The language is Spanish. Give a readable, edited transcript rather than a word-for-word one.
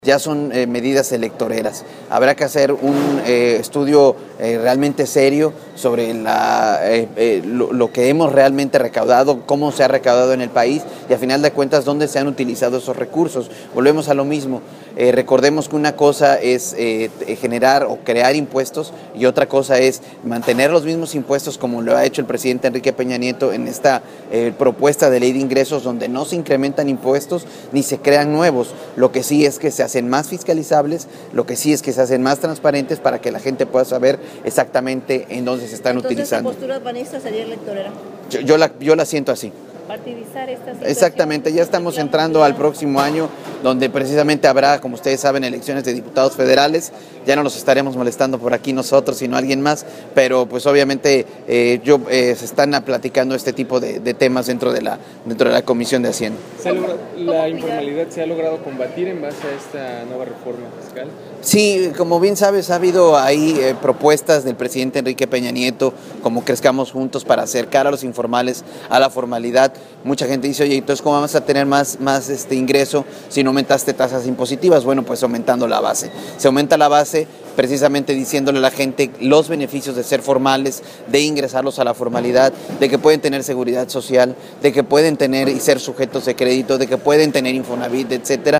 Ya son medidas electoreras. Habrá que hacer un estudio realmente serio sobre lo que hemos realmente recaudado, cómo se ha recaudado en el país y a final de cuentas dónde se han utilizado esos recursos. Volvemos a lo mismo. Recordemos que una cosa es generar o crear impuestos y otra cosa es mantener los mismos impuestos como lo ha hecho el presidente Enrique Peña Nieto en esta propuesta de ley de ingresos donde no se incrementan impuestos ni se crean nuevos. Lo que sí es que se hacen más fiscalizables, lo que sí es que se hacen más transparentes para que la gente pueda saber exactamente en dónde se están utilizando. ¿La postura panista sería electorera? Yo la siento así. Partidizar esta situación. Exactamente, ya estamos entrando al próximo año donde precisamente habrá, como ustedes saben, elecciones de diputados federales. Ya no los estaremos molestando por aquí nosotros, sino alguien más, pero pues obviamente se están platicando este tipo de temas dentro de la Comisión de Hacienda. ¿La informalidad se ha logrado combatir en base a esta nueva reforma fiscal? Sí, como bien sabes, ha habido ahí propuestas del presidente Enrique Peña Nieto, como Crezcamos Juntos, para acercar a los informales a la formalidad. Mucha gente dice, oye, entonces ¿cómo vamos a tener más ingreso si no aumentaste tasas impositivas? Bueno, pues aumentando la base. Se aumenta la base precisamente diciéndole a la gente los beneficios de ser formales, de ingresarlos a la formalidad, de que pueden tener seguridad social, de que pueden tener y ser sujetos de crédito, de que pueden tener Infonavit, etcétera.